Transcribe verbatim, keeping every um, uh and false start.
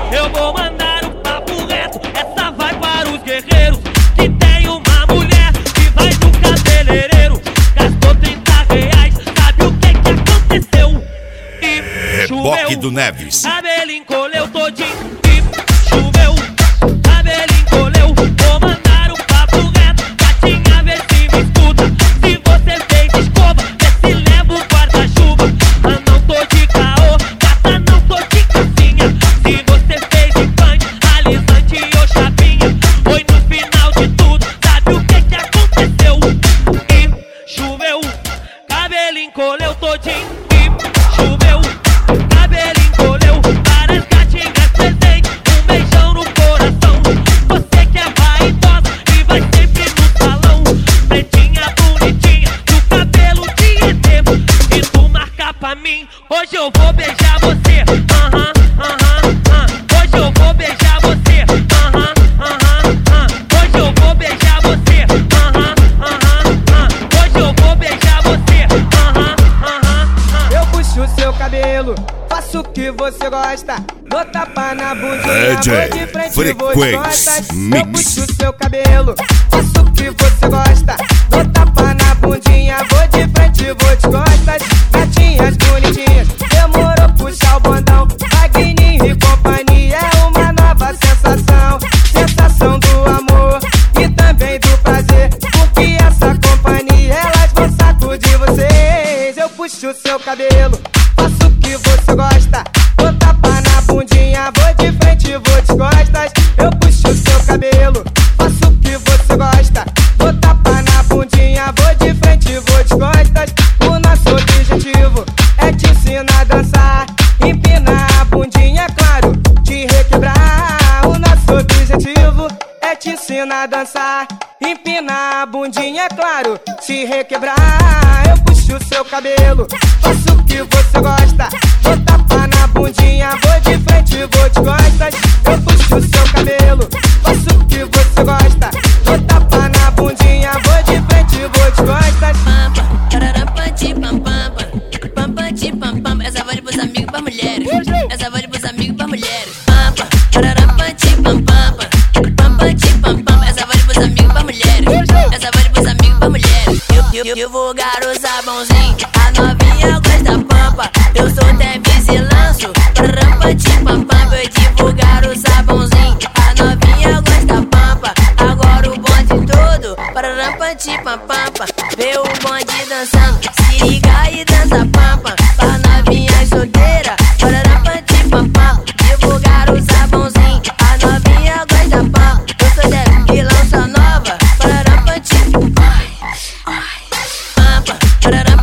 Eu vou mandar um papo reto, essa vai para os guerreiros. Que tem uma mulher que vai no cabeleireiro, gastou trinta reais, sabe o que que aconteceu? E Reboque do Neves. Cabelo encolheu todinho e choveu. Cabelo encolheu, vou mandar um papo reto. Gatinha, vê se me escuta. Se você fez escova, vê se leva o guarda-chuva. Mas não tô de caô, gata, não tô de calcinha. Se você fez implante, alisante ou chapinha, foi no final de tudo, sabe o que que aconteceu? E choveu. Cabelo encolheu todinho e choveu. Cabelo encolheu, várias gatinhas presentes, um beijão no coração. Você que é vaidosa e vai sempre no salão, pretinha bonitinha, do cabelo de E T. E tu marca pra mim, hoje eu vou beijar você. Aham, aham, aham. Hoje eu vou beijar você. Aham, aham, aham. Hoje eu vou beijar você. Aham, aham, aham. Hoje eu vou beijar você. Aham, aham, aham. Eu puxo o seu cabelo, faço o que você gosta. Dou tapa na bundinha, D J vou de frente, vou de Frequenz costas. Mix. Eu puxo o seu cabelo, faço o que você gosta. Dou tapa na bundinha, vou de frente, vou de costas. Gatinhas bonitinhas, demorou puxar o bondão. Magninho e companhia é uma nova sensação. Sensação do amor e também do prazer, porque essa companhia elas vão sacudir vocês. Eu puxo o seu cabelo, faço o que você gosta. Vou tapar na bundinha, vou de frente, vou de costas. Eu puxo o seu cabelo, faço o que você gosta. Vou tapar na bundinha, vou de frente, vou de costas. O nosso objetivo é te ensinar a dançar. Empinar a bundinha, é claro, te requebrar. O nosso objetivo é te ensinar a dançar. Empinar a bundinha, é claro, te requebrar. Eu puxo o seu cabelo, faço o que você gosta. Vou tapar na bundinha, vou de frente, vou de costas. Eu puxo o seu cabelo, faço o que você gosta. Vou tapar na bundinha, vou de frente, vou de costas. Essa vale pros amigos e pras mulheres. Essa vale pros amigos e pras mulheres. Essa vale pros amigos e pras mulheres. Essa vale pros amigos e pras mulheres. Divulgar o sabãozinho, a novinha gosta pampa. Eu sou Neves e lanço eu divulgar o sabãozinho, a novinha gosta pampa. Agora o bonde todo pampa. Vê o bonde dançando, se liga e dança pampa. Pra novinha solteira, pam. Divulgar o sabãozinho, a novinha gosta pampa. Eu sou Neves e lança nova, pampa.